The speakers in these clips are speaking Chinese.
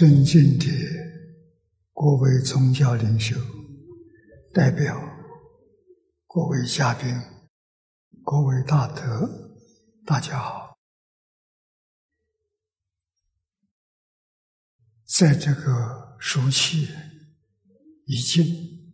尊敬的各位宗教领袖、代表、各位嘉宾、各位大德，大家好。在这个暑气已尽、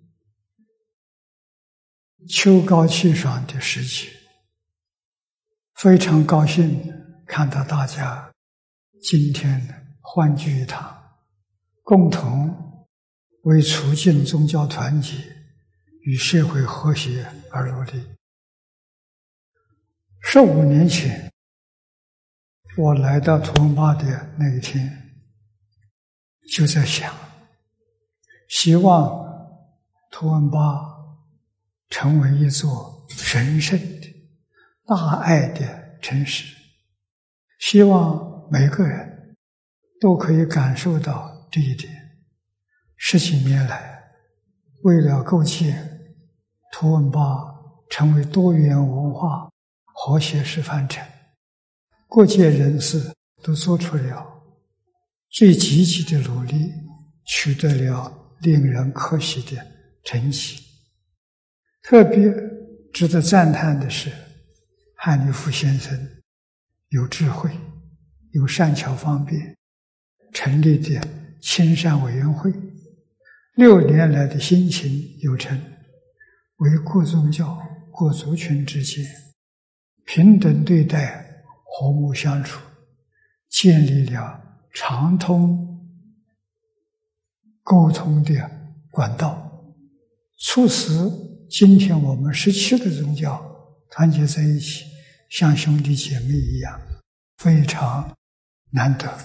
秋高气爽的时节，非常高兴看到大家今天欢聚一堂，共同为促进宗教团结与社会和谐而努力。15年前，我来到图文巴的那一天，就在想，希望图文巴成为一座神圣的、大爱的城市，希望每个人都可以感受到这一点。10几年来，为了构建图文巴成为多元文化和谐示范城，各界人士都做出了最积极的努力，取得了令人可喜的成绩。特别值得赞叹的是，汉立夫先生有智慧、有善巧方便，成立的亲善委员会，6年来的辛勤有成，为各宗教、各族群之间平等对待、和睦相处，建立了畅通沟通的管道，促使今天我们17个宗教团结在一起，像兄弟姐妹一样，非常难得。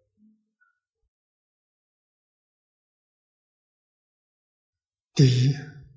第一，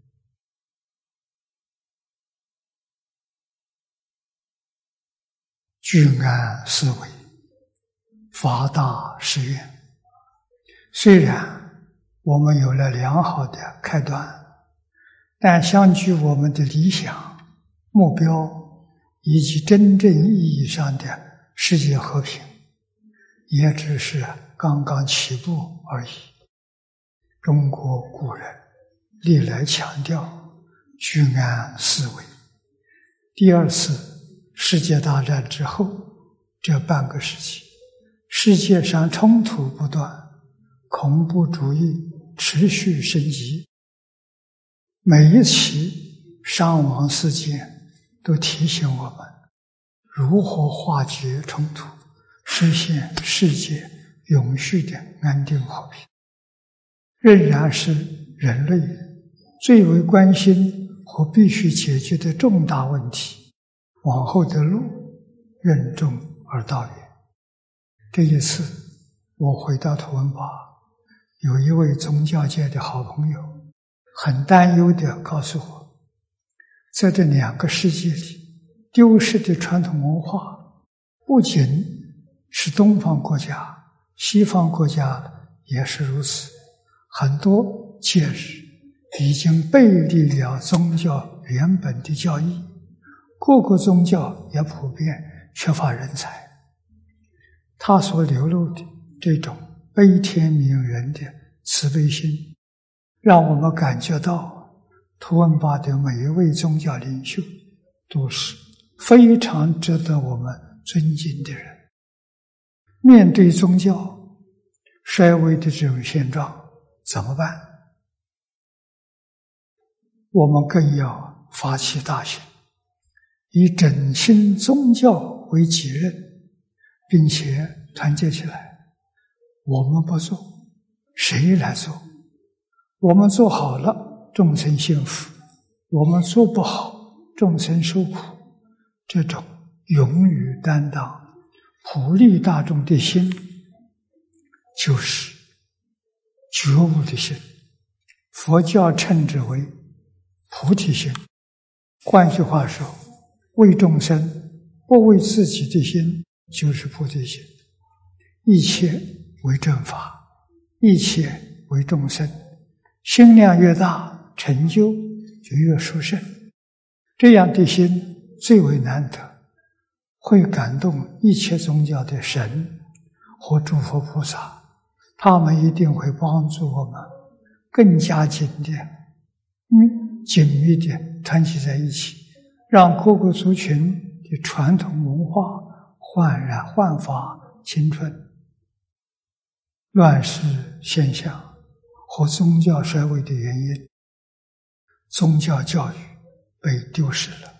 居安思危，发大誓愿。虽然我们有了良好的开端，但相距我们的理想、目标以及真正意义上的世界和平，也只是刚刚起步而已。中国古人历来强调居安思危。第2次世界大战之后，这半个世纪，世界上冲突不断，恐怖主义持续升级，每一起伤亡事件都提醒我们如何化解冲突，实现世界永续的安定和平，仍然是人类最为关心和必须解决的重大问题。往后的路任重而道远。这一次我回到图文巴，有一位宗教界的好朋友很担忧地告诉我，在这2个世界里，丢失的传统文化不仅是东方国家，西方国家也是如此。很多节日已经背离了宗教原本的教义，各个宗教也普遍缺乏人才。他所流露的这种悲天悯人的慈悲心，让我们感觉到图文巴的每一位宗教领袖都是非常值得我们尊敬的人。面对宗教衰微的这种现状，怎么办？我们更要发起大行，以振兴宗教为己任，并且团结起来。我们不做，谁来做？我们做好了，众生幸福；我们做不好，众生受苦。这种勇于担当、普利大众的心，就是觉悟的心。佛教称之为菩提心。换句话说，为众生不为自己的心就是菩提心。一切为正法，一切为众生，心量越大，成就就越殊胜。这样的心最为难得，会感动一切宗教的神和诸佛菩萨， 他们一定会帮助我们更加紧密的团结在一起，让各个族群的传统文化焕发青春。乱世现象和宗教衰微的原因，宗教教育被丢失了。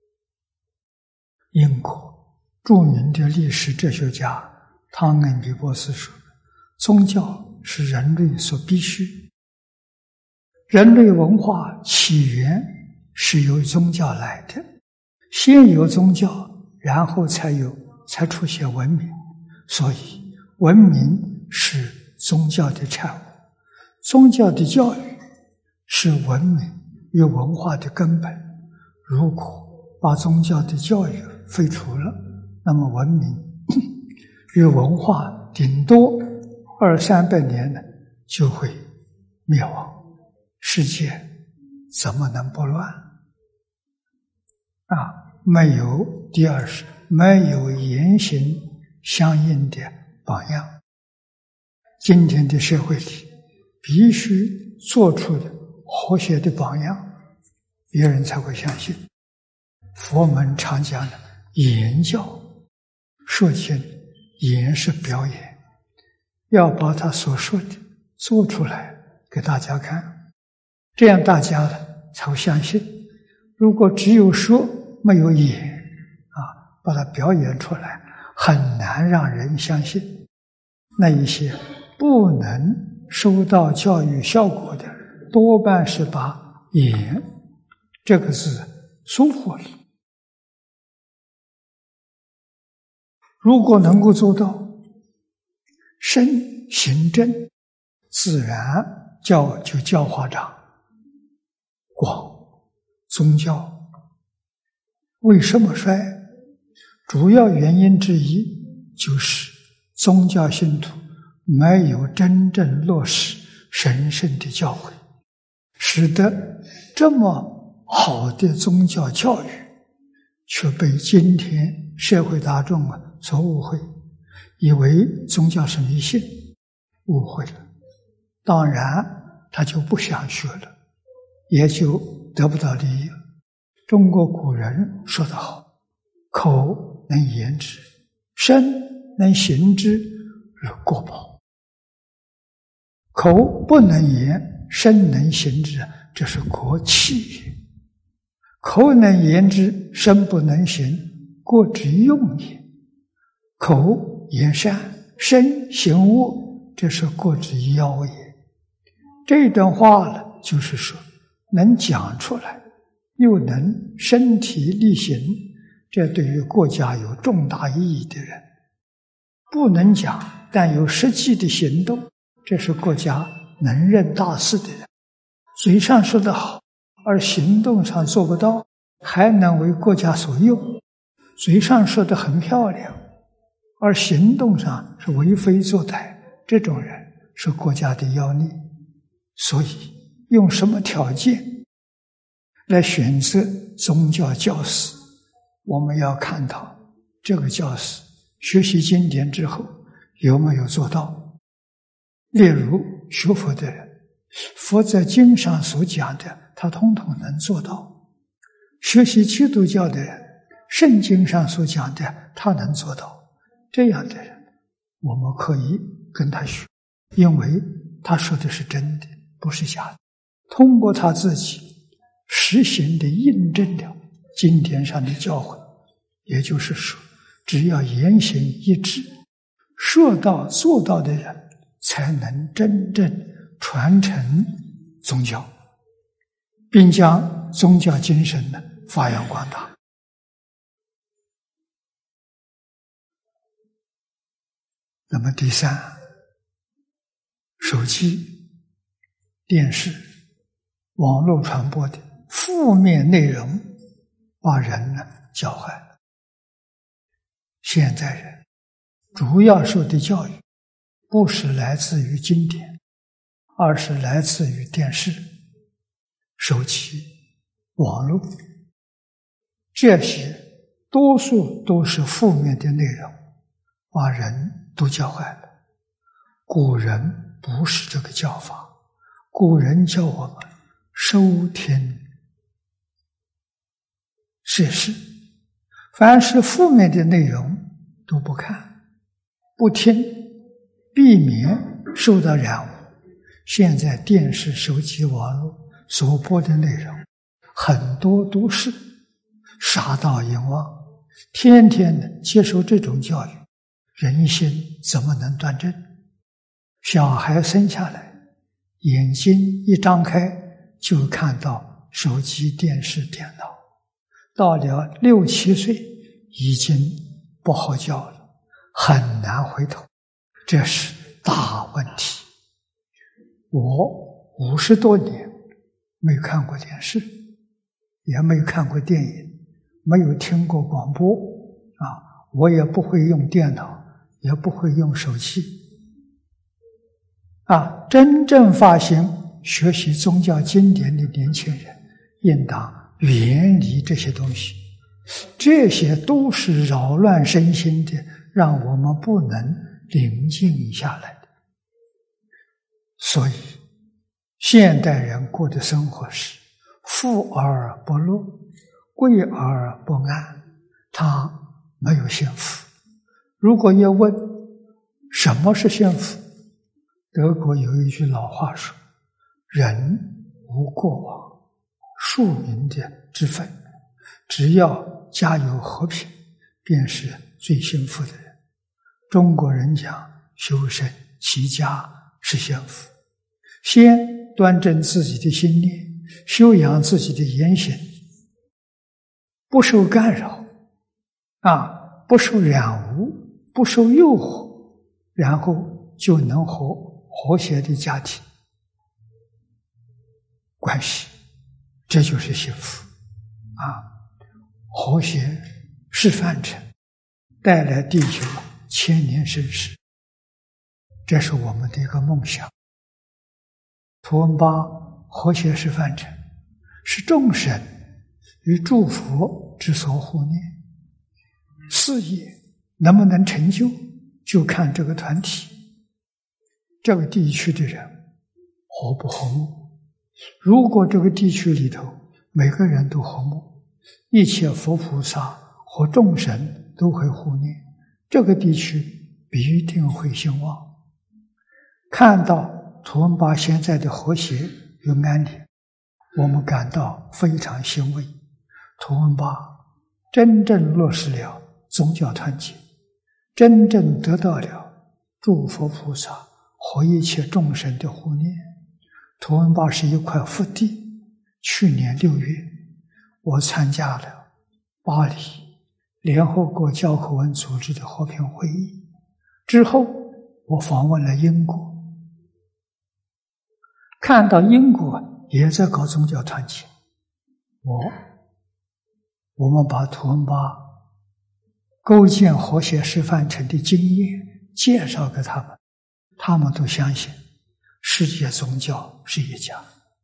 英国著名的历史哲学家汤恩比博士说，宗教是人类所必须，人类文化起源是由宗教来的，先有宗教，然后才出现文明，所以文明是宗教的产物，宗教的教育是文明与文化的根本。如果把宗教的教育废除了，那么文明与文化顶多200-300年呢就会灭亡，世界怎么能不乱？没有，第二是没有言行相应的榜样。今天的社会里必须做出的和谐的榜样，别人才会相信。佛门常讲的言教，说经言是表演，要把他所说的做出来给大家看，这样大家才会相信。如果只有说没有演把它表演出来，很难让人相信。那一些不能收到教育效果的，多半是把演这个字疏忽了。如果能够做到身行正，自然就教化长广。宗教为什么衰？主要原因之一就是宗教信徒没有真正落实神圣的教诲，使得这么好的宗教教育却被今天社会大众所误会，以为宗教是迷信，误会了，当然他就不想学了，也就得不到利益了。中国古人说得好，口能言之，身能行之，而过宝。口不能言，身能行之，这是国器也。口能言之，身不能行，国之用也。口言善，身行恶，这是国之要也。这段话呢，就是说能讲出来，又能身体力行，这对于国家有重大意义的人；不能讲，但有实际的行动，这是国家能任大事的人。嘴上说得好，而行动上做不到，还能为国家所用。嘴上说得很漂亮，而行动上是为非作歹，这种人是国家的要逆。所以用什么条件来选择宗教教师，我们要看到这个教师学习经典之后有没有做到。例如学佛的人，佛在经上所讲的他统统能做到；学习基督教的人，圣经上所讲的他能做到。这样的人我们可以跟他学，因为他说的是真的，不是假的。通过他自己实行的印证了经典上的教诲，也就是说，只要言行一致，说到做到的人，才能真正传承宗教，并将宗教精神发扬光大。那么第三，手机、电视、网络传播的负面内容把人教坏了。现在人主要受的教育不是来自于经典，而是来自于电视、手机、网络，这些多数都是负面的内容，把人都教坏了。 古人不是这个教法，古人教我们收听世事，凡是负面的内容都不看、不听，避免受到染污。现在电视、手机、网络所播的内容，很多都是杀盗淫妄，天天的接受这种教育，人心怎么能端正？小孩生下来，眼睛一张开就看到手机、电视、电脑，到了6、7岁已经不好教了，很难回头，这是大问题。我50多年没看过电视，也没看过电影，没有听过广播我也不会用电脑，也不会用手机真正发心学习宗教经典的年轻人应当远离这些东西，这些都是扰乱身心的，让我们不能宁静下来的。所以现代人过的生活是富而不乐，贵而不安，他没有幸福。如果要问什么是幸福，德国有一句老话说，人无过往，庶民的之分，只要家有和平，便是最幸福的人。中国人讲修身齐家是幸福，先端正自己的心念，修养自己的言行，不受干扰不受染污，不受诱惑，然后就能和谐的家庭关系，这就是幸福和谐是范成，带来地球千年盛世，这是我们的一个梦想。图文巴和谐是范成，是众生与诸佛之所护念，事业能不能成就，就看这个团体这个地区的人和不和睦。如果这个地区里头每个人都和睦，一切佛菩萨和众神都会护念，这个地区必定会兴旺。看到图文巴现在的和谐与安宁，我们感到非常欣慰。图文巴真正落实了宗教团结，真正得到了诸佛菩萨和一切众生的护念。图文巴是一块福地。去年6月，我参加了巴黎联合国教科文组织的和平会议，之后我访问了英国，看到英国也在搞宗教团结，我们把图文巴构建和谐示范城的经验介绍给他们，他们都相信世界宗教是一家，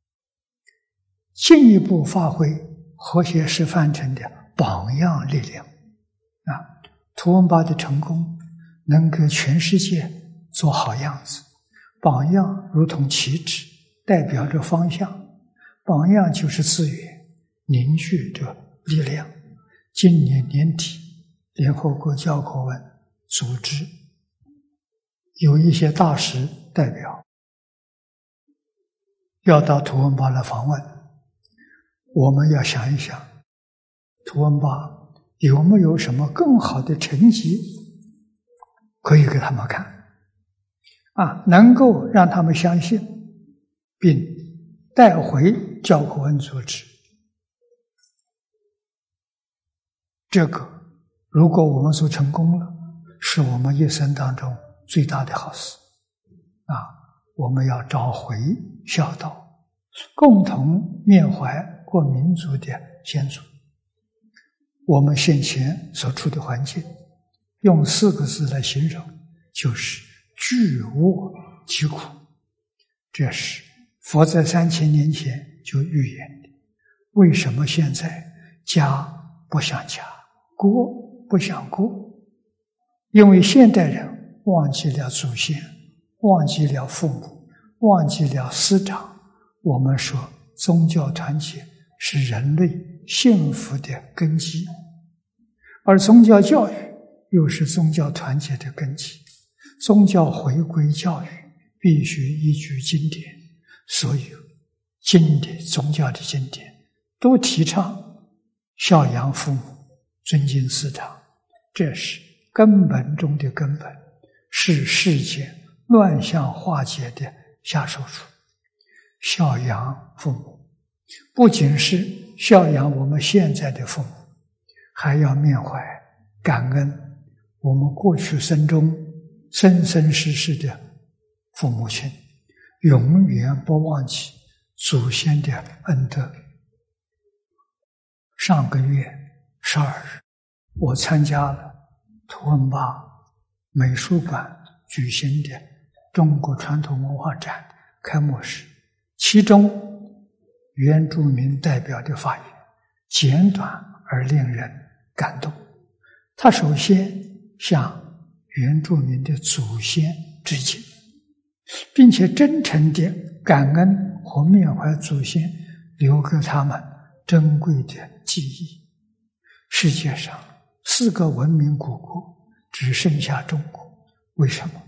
进一步发挥和谐示范城的榜样力量图文巴的成功能给全世界做好样子，榜样如同旗帜，代表着方向，榜样就是资源，凝聚着力量。今年年底，联合国教科文组织有一些大使代表要到图文巴来访问，我们要想一想，图文巴有没有什么更好的成绩可以给他们看能够让他们相信，并带回教科文组织。这个如果我们做成功了，是我们一生当中最大的好事我们要找回孝道，共同缅怀过民族的先祖。我们先前所处的环境，用4个字来形容，就是巨恶极苦。这是佛在3000年前就预言的。为什么现在家不像家，国不像国？因为现代人忘记了祖先， 忘记了父母，忘记了师长。我们说宗教团结是人类幸福的根基，而宗教教育又是宗教团结的根基。宗教回归教育必须依据经典，所有经典宗教的经典都提倡孝养父母，尊敬师长，这是根本中的根本，是世间乱象化解的下手处。孝养父母不仅是孝养我们现在的父母，还要缅怀感恩我们过去生中生生世世的父母亲，永远不忘记祖先的恩德。上个月12日，我参加了图文巴美术馆举行的中国传统文化展开幕式，其中原住民代表的发言简短而令人感动。他首先向原住民的祖先致敬，并且真诚地感恩和缅怀祖先留给他们珍贵的记忆。世界上4个文明古国只剩下中国，为什么？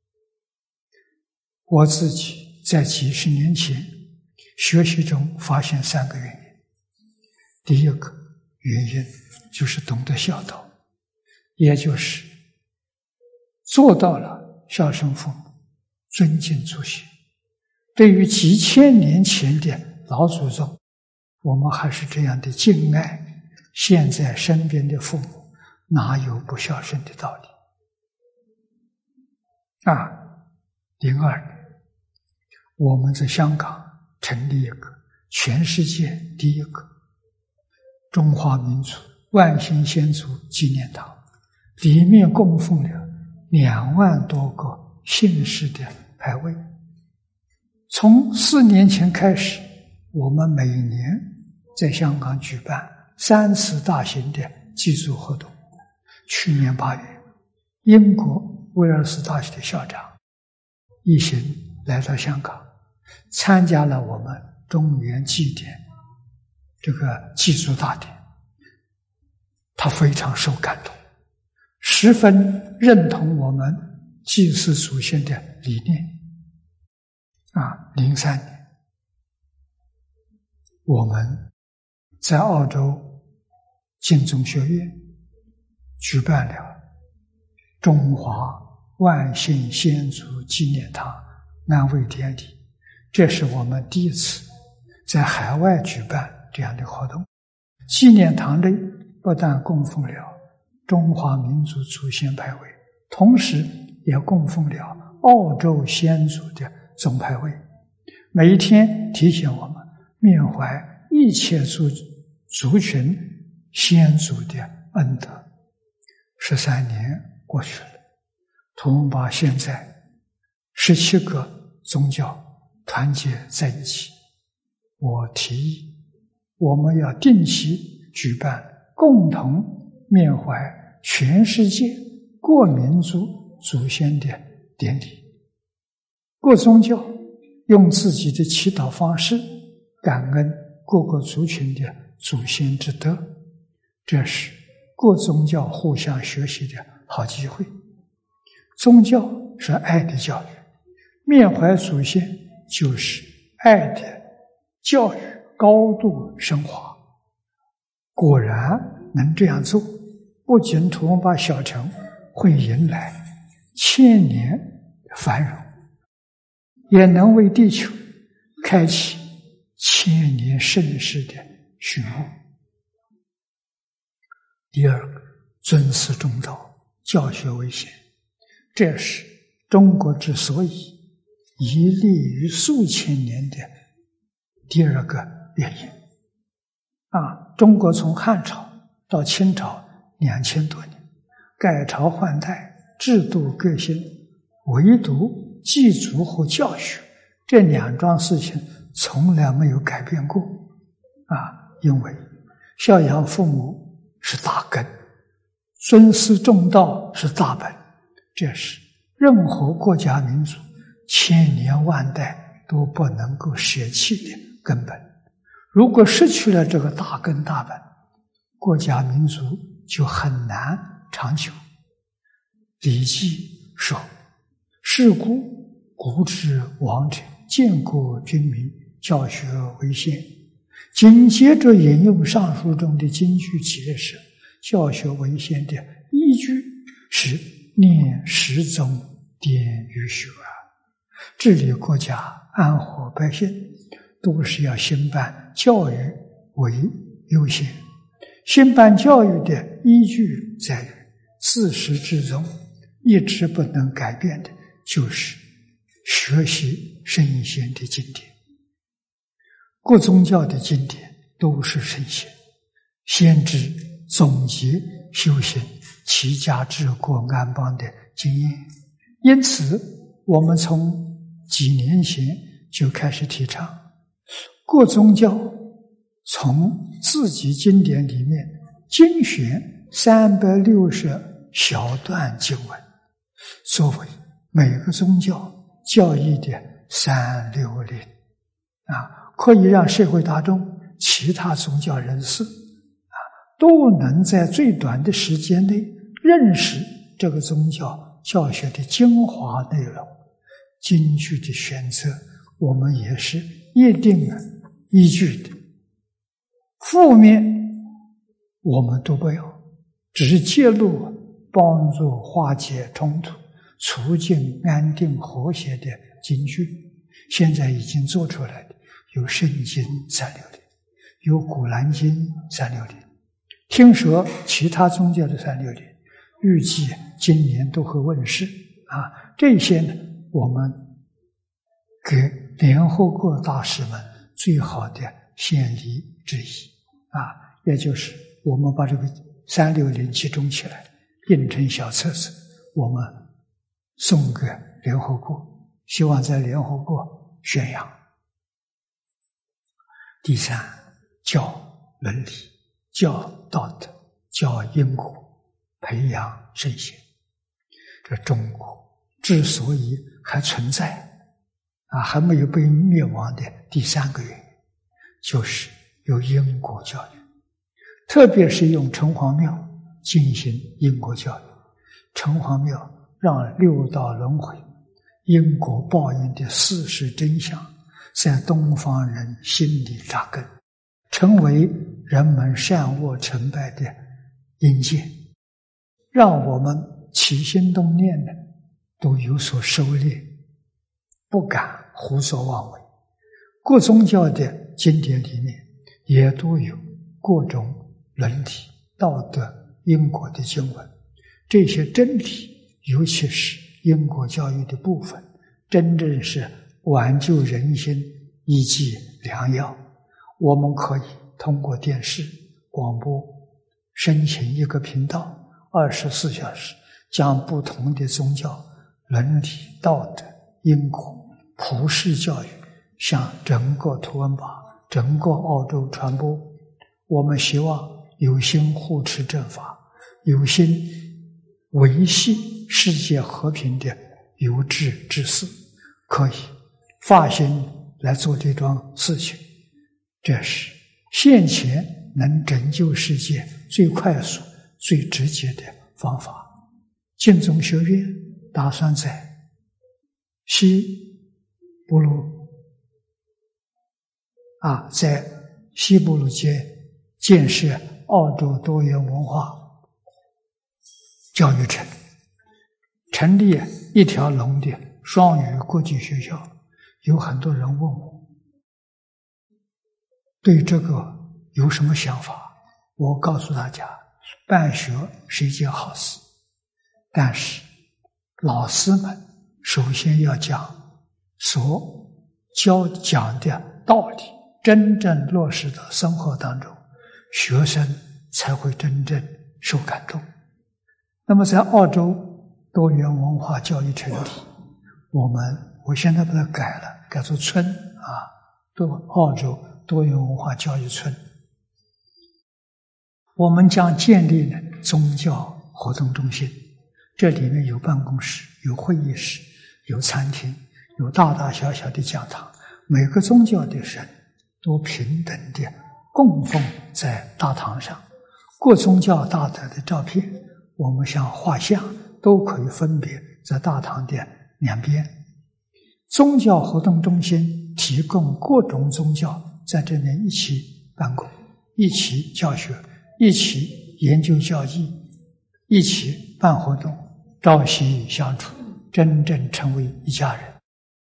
我自己在几十年前学习中发现3个原因。第一个原因就是懂得孝道，也就是做到了孝顺父母，尊敬祖先。对于几千年前的老祖宗，我们还是这样的敬爱，现在身边的父母哪有不孝顺的道理？02年我们在香港成立一个全世界第一个中华民族万兴先祖纪念堂，里面供奉了2万多个姓氏的牌位。从4年前开始，我们每年在香港举办3次大型的祭祖活动。去年8月，英国威尔斯大学的校长一行来到香港，参加了我们中原祭典这个祭祖大典。他非常受感动，十分认同我们祭祀祖先的理念。03年我们在澳洲净宗学院举办了中华万兴先祖纪念堂安慰典礼，这是我们第一次在海外举办这样的活动。纪念堂内不但供奉了中华民族祖先牌位，同时也供奉了澳洲先祖的总牌位，每一天提醒我们缅怀一切族群先祖的恩德。13年过去了，图文巴现在17个宗教团结在一起。我提议我们要定期举办共同缅怀全世界各民族祖先的典礼，各宗教用自己的祈祷方式感恩各个族群的祖先之德，这是各宗教互相学习的好机会。宗教是爱的教育，缅怀祖先就是爱的教育高度升华。果然能这样做，不仅图文巴小城会迎来1000年的繁荣，也能为地球开启1000年盛世的序幕。第二个，尊师重道，教学为先，这是中国之所以屹立于数千年的第二个原因。中国从汉朝到清朝2000多年，改朝换代，制度革新，唯独祭祖和教学这2桩事情从来没有改变过。因为孝养父母是大根，尊师重道是大本，这是任何国家民族千年万代都不能够舍弃的根本。如果失去了这个大根大本，国家民族就很难长久。礼记说：“是故古之王者，建国君民，教学为先。”紧接着引用上书中的金句解释，教学为先的依据是念十宗典于学治理国家安活百姓，都是要先办教育为优先。先办教育的依据在于自始至终一直不能改变的，就是学习圣贤的经典。各宗教的经典都是圣贤先知总结修行齐家治国安邦的经验。因此我们从几年前就开始提倡各宗教从自己经典里面精选360小段经文，作为每个宗教教义的360可以让社会大众其他宗教人士都能在最短的时间内认识这个宗教教学的精华内容。经句的选择我们也是一定依据的，负面我们都不要，只是揭露帮助化解冲突促进安定和谐的经句。现在已经做出来的有圣经360，有古兰经360，听说其他宗教的360预计今年都会问世这些呢，我们给联合国大使们最好的献礼之一也就是我们把这个360集中起来，印成小册子，我们送给联合国，希望在联合国宣扬。第三，教伦理，教道德，教因果，培养圣贤。这中国之所以还存在还没有被灭亡的第3个原因，就是有因果教育，特别是用城隍庙进行因果教育。城隍庙让六道轮回、因果报应的事实真相在东方人心里扎根，成为人们善恶成败的因鉴，让我们起心动念的都有所收敛，不敢胡作妄为。各宗教的经典里面也都有各种伦理、道德、因果的经文，这些真理尤其是因果教育的部分，真正是挽救人心一剂良药。我们可以通过电视、广播申请一个频道，24小时将不同的宗教伦理、道德、因果普世教育向整个图文巴、整个澳洲传播。我们希望有心护持正法，有心维系世界和平的有志之士，可以发心来做这桩事情。这是现前能拯救世界最快速、最直接的方法。净宗学院打算在西布鲁在西布鲁街建设澳洲多元文化教育城，成立一条龙的双语国际学校。有很多人问我对这个有什么想法，我告诉大家，办学是一件好事，但是老师们首先要将所讲的道理真正落实到生活当中，学生才会真正受感动。那么在澳洲多元文化教育城里，我现在把它改了，改做村澳洲多元文化教育村。我们将建立了宗教活动中心，这里面有办公室、有会议室、有餐厅、 有大大小小的讲堂，每个宗教的神都平等的供奉在大堂上。各宗教大德的照片，我们像画像，都可以分别在大堂的两边。宗教活动中心提供各种宗教在这边一起办公，一起教学，一起研究教义，一起办活动，朝夕相处，真正成为一家人。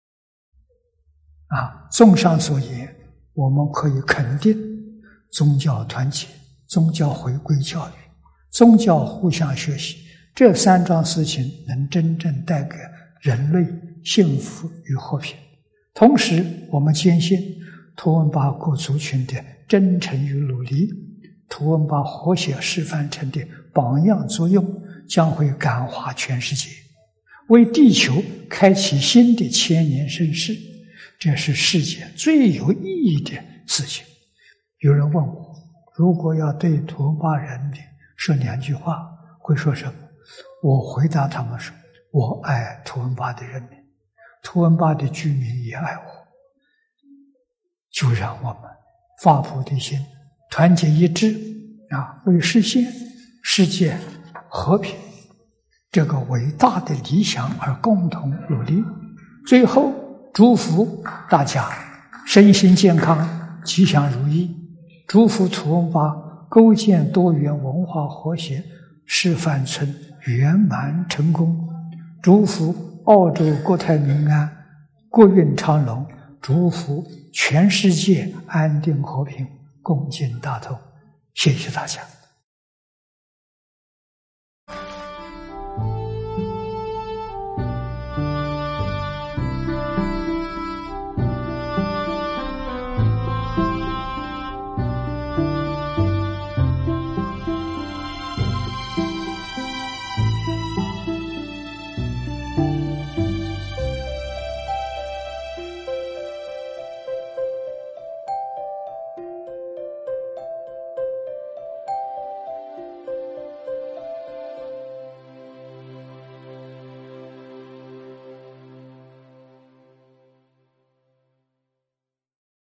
综上所言，我们可以肯定宗教团结、宗教回归教育、宗教互相学习，这三桩事情能真正带给人类幸福与和平。同时我们坚信图文巴各族群的真诚与努力，图文巴和谐示范成的榜样作用，将会感化全世界，为地球开启新的千年盛世。这是世界最有意义的事情。有人问我，如果要对图文巴人民说两句话，会说什么？我回答他们说，我爱图文巴的人民，图文巴的居民也爱我。就让我们发菩提心，团结一致，为实现世界和平这个伟大的理想而共同努力。最后祝福大家身心健康，吉祥如意，祝福图文巴构建多元文化和谐示范村圆满成功，祝福澳洲国泰民安，国运昌隆，祝福全世界安定和平，共进大同。谢谢大家。